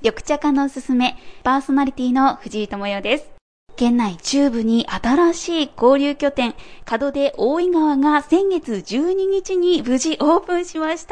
緑茶化のおすすめ、パーソナリティの藤井智代です。県内中部に新しい交流拠点、門出大井川が先月12日に無事オープンしました。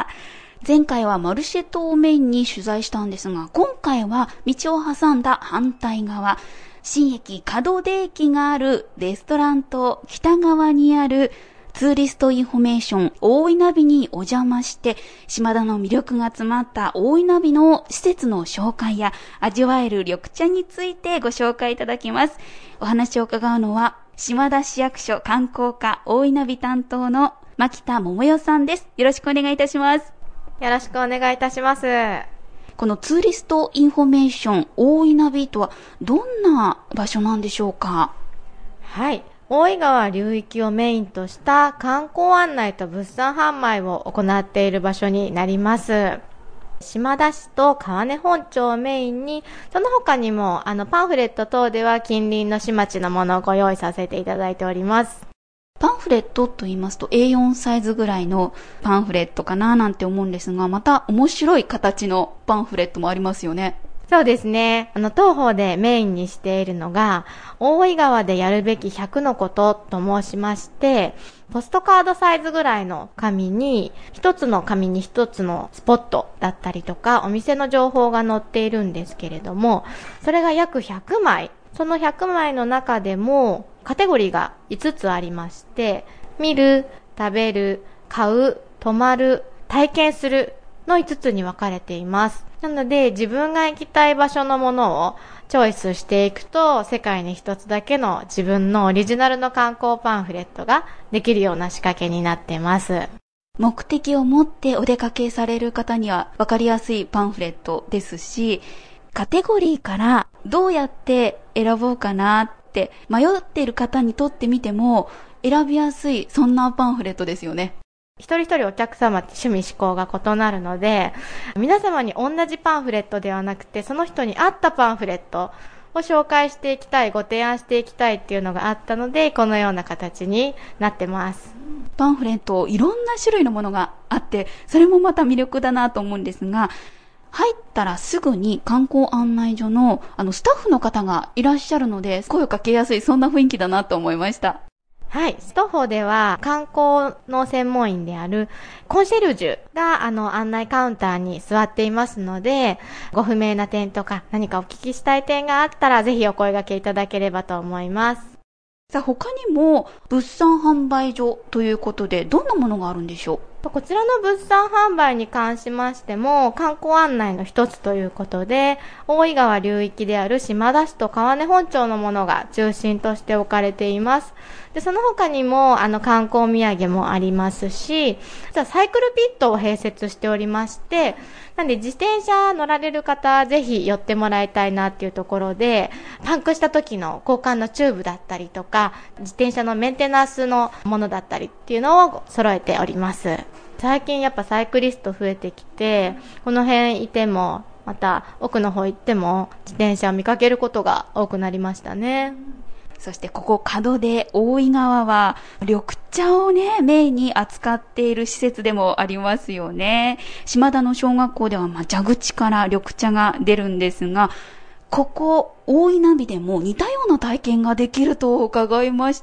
前回はマルシェ島をメインに取材したんですが、今回は道を挟んだ反対側、新駅門出駅があるレストランと北側にあるツーリストインフォメーション大井ナビにお邪魔して、島田の魅力が詰まった大井ナビの施設の紹介や味わえる緑茶についてご紹介いただきます。お話を伺うのは島田市役所観光課大井ナビ担当の牧田桃代さんです。よろしくお願いいたします。 よろしくお願いいたします。 このツーリストインフォメーション大井ナビとはどんな場所なんでしょうか？ はい。大井川流域をメインとした観光案内と物産販売を行っている場所になります。島田市と川根本町をメインに、その他にもパンフレット等では近隣の市町のものをご用意させていただいております。 パンフレットと言いますと A4 サイズぐらいのパンフレットかななんて思うんですが、また面白い形のパンフレットもありますよね。 そうですね。当方でメインにしているのが、大井川でやるべき100のことと申しまして、ポストカードサイズぐらいの紙に、一つの紙に一つのスポットだったりとか、お店の情報が載っているんですけれども、それが約100枚。その100枚の中でも、カテゴリーが5つありまして、見る、食べる、買う、泊まる、体験するの5つに分かれています。なので自分が行きたい場所のものをチョイスしていくと、世界に一つだけの自分のオリジナルの観光パンフレットができるような仕掛けになっています。 目的を持ってお出かけされる方には分かりやすいパンフレットですし、カテゴリーからどうやって選ぼうかなって迷っている方にとってみても選びやすい、そんなパンフレットですよね。 一人一人お客様って趣味嗜好が異なるので、皆様に同じパンフレットではなくて、その人に合ったパンフレットを紹介していきたい、ご提案していきたいっていうのがあったので、このような形になってます。 パンフレット、いろんな種類のものがあって、それもまた魅力だなと思うんですが、入ったらすぐに観光案内所のスタッフの方がいらっしゃるので、声をかけやすい、そんな雰囲気だなと思いました。 はい。ストホでは観光の専門員であるコンシェルジュが案内カウンターに座っていますので、ご不明な点とか何かお聞きしたい点があったらぜひお声掛けいただければと思います。 さあ、他にも物産販売所ということでどんなものがあるんでしょう？ こちらの物産販売に関しましても観光案内の一つということで、大井川流域である島田市と川根本町のものが中心として置かれています。で、その他にも観光土産もありますし、サイクルピットを併設しておりまして、なんで自転車乗られる方ぜひ寄ってもらいたいなっていうところで、パンクした時の交換のチューブだったりとか、自転車のメンテナンスのものだったりっていうのを揃えております。最近やっぱサイクリスト増えてきて、この辺いてもまた奥の方行っても自転車を見かけることが多くなりましたね。 そしてここ門出大井川は緑茶をねメインに扱っている施設でもありますよね。島田の小学校では蛇口から緑茶が出るんですが、ここ大井ナビでも似たような体験ができると伺いました。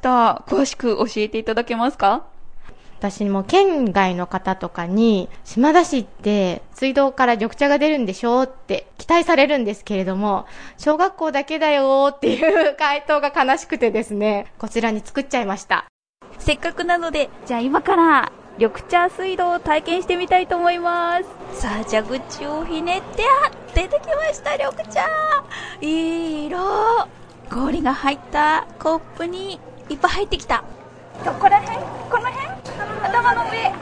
詳しく教えていただけますか？ 私も県外の方とかに、島田市って水道から緑茶が出るんでしょって期待されるんですけれども、小学校だけだよっていう回答が悲しくてですね、こちらに作っちゃいました。 せっかくなので、じゃあ今から緑茶水道を体験してみたいと思います。さあ、蛇口をひねって、出てきました、緑茶。いい色。氷が入ったコップにいっぱい入ってきた。どこら辺？この辺？頭の上。はい、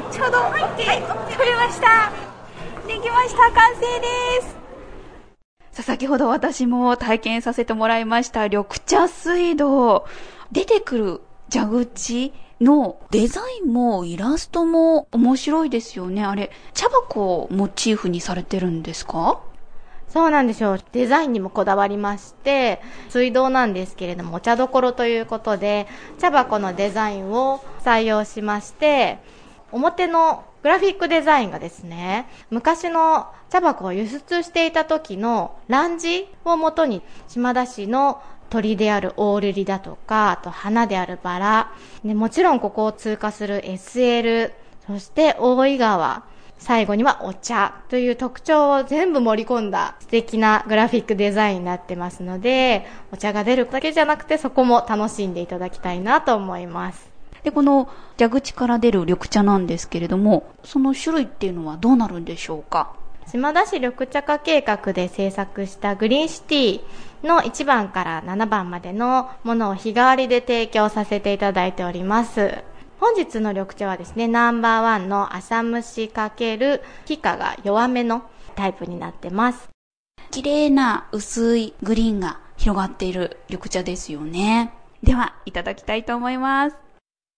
ちょうど入って、取れました。できました。完成です。さあ、先ほど私も体験させてもらいました緑茶水道。出てくる蛇口のデザインもイラストも面白いですよね。あれ、茶箱をモチーフにされてるんですか？ そうなんですよ。デザインにもこだわりまして、水道なんですけれども、お茶どころということで、茶箱のデザインを採用しまして、表のグラフィックデザインがですね、昔の茶葉を輸出していた時の乱字をもとに、島田市の鳥であるオオルリだとか、あと花であるバラ、でもちろんここを通過する SL、そして大井川、最後にはお茶という特徴を全部盛り込んだ素敵なグラフィックデザインになってますので、お茶が出るだけじゃなくてそこも楽しんでいただきたいなと思います。 で、この蛇口から出る緑茶なんですけれども、その種類っていうのはどうなるんでしょうか？ 島田市緑茶化計画で制作したグリーンシティの1番から7番までのものを日替わりで提供させていただいております。本日の緑茶はですね、ナンバーワンの浅蒸し×気化が弱めのタイプになってます。 綺麗な薄いグリーンが広がっている緑茶ですよね。では、いただきたいと思います。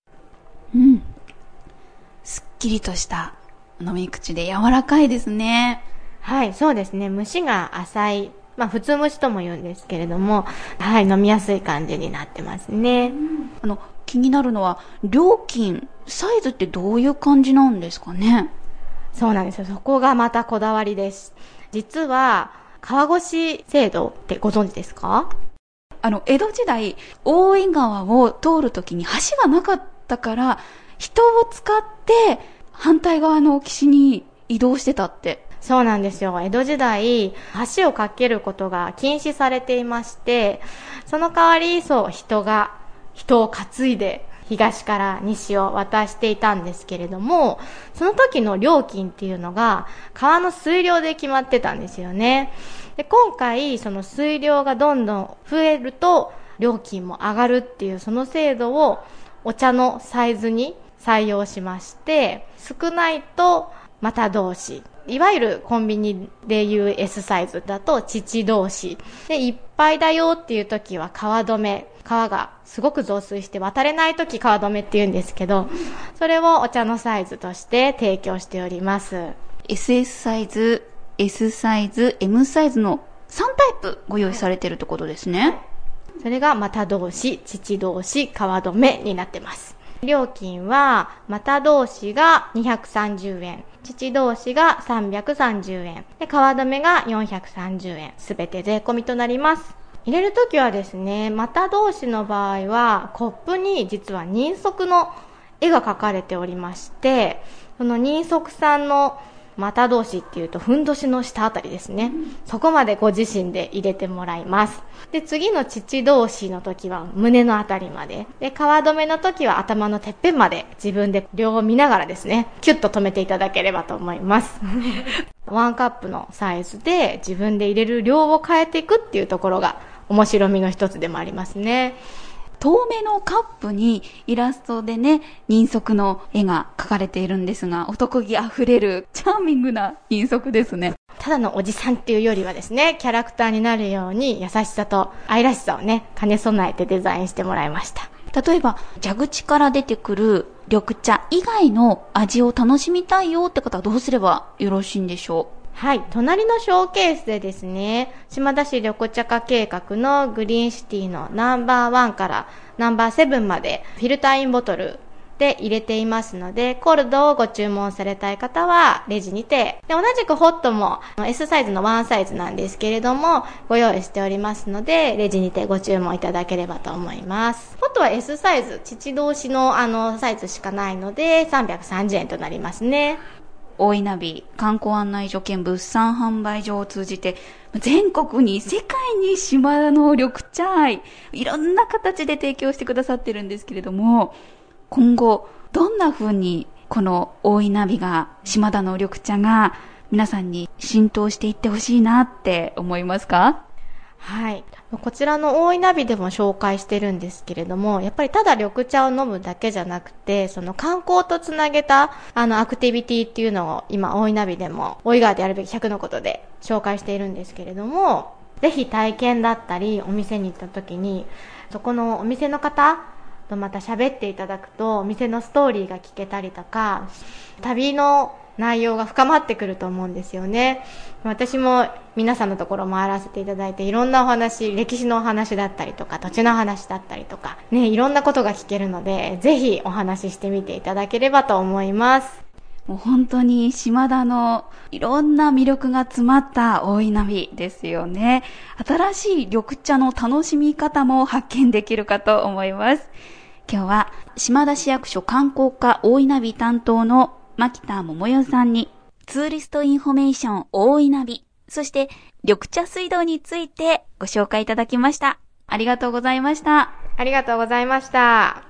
すっきりとした飲み口で柔らかいですね。 はい、そうですね。蒸しが浅い。普通蒸しとも言うんですけれども、はい、飲みやすい感じになってますね。 気になるのは、料金、サイズってどういう感じなんですかね？ そうなんですよ。そこがまたこだわりです。実は、川越し制度ってご存知ですか？ 江戸時代、大井川を通るときに橋がなかったから、人を使って反対側の岸に移動してたって。 そうなんですよ。江戸時代、橋を架けることが禁止されていまして、その代わり、人を担いで東から西を渡していたんですけれども、その時の料金っていうのが川の水量で決まってたんですよね。で、今回その水量がどんどん増えると料金も上がるっていうその制度をお茶のサイズに採用しまして、少ないと股同士、いわゆるコンビニでいう S サイズだと乳同士で、いっぱいだよっていう時は川止め、川がすごく増水して渡れない時川止めって言うんですけど、それをお茶のサイズとして提供しております。 SS サイズ、S サイズ、M サイズの3タイプご用意されているってことですね。 それが股同士、乳同士、川止めになってます。料金は股同士が230円、乳同士が330円で、川止めが430円、すべて税込みとなります。入れるときはですね、股同士の場合はコップに実は人足の絵が描かれておりまして、その人足さんの股同士っていうとふんどしの下あたりですね、そこまでご自身で入れてもらいます。で、次の乳同士の時は胸のあたりまでで、川止めの時は頭のてっぺんまで自分で両を見ながらですね、キュッと止めていただければと思いますワンカップのサイズで自分で入れる量を変えていくっていうところが面白みの一つでもありますね。 透明のカップにイラストでね、人足の絵が描かれているんですが、男気あふれるチャーミングな人足ですね。 ただのおじさんっていうよりはですね、キャラクターになるように優しさと愛らしさをね、兼ね備えてデザインしてもらいました。 例えば蛇口から出てくる緑茶以外の味を楽しみたいよって方はどうすればよろしいんでしょう？ はい、隣のショーケースでですね、島田市緑茶化計画のグリーンシティのナンバー1からナンバー7までフィルターインボトルで入れていますので、コールドをご注文されたい方はレジにて、で同じくホットも S サイズの1サイズなんですけれどもご用意しておりますので、レジにてご注文いただければと思います。ホットは S サイズ、乳同士のサイズしかないので330円となりますね。 大井ナビ観光案内所兼物産販売所を通じて全国に世界に島田の緑茶愛いろんな形で提供してくださってるんですけれども、今後どんな風にこの大井ナビが島田の緑茶が皆さんに浸透していってほしいなって思いますか？ はい。こちらの大井ナビでも紹介してるんですけれども、やっぱりただ緑茶を飲むだけじゃなくて、その観光とつなげたアクティビティっていうのを今大井ナビでも大井川でやるべき100のことで紹介しているんですけれども、ぜひ体験だったりお店に行った時に、そこのお店の方とまた喋っていただくとお店のストーリーが聞けたりとか、旅の内容が深まってくると思うんですよね。私も皆さんのところ回らせていただいて、いろんなお話、歴史のお話だったりとか土地の話だったりとかね、いろんなことが聞けるので、ぜひお話ししてみていただければと思います。 もう本当に島田のいろんな魅力が詰まった大井ナビですよね。新しい緑茶の楽しみ方も発見できるかと思います。今日は島田市役所観光課大井ナビ担当の牧田桃代さんにツーリストインフォメーション大井ナビ、そして緑茶水道についてご紹介いただきました。ありがとうございました。 ありがとうございました。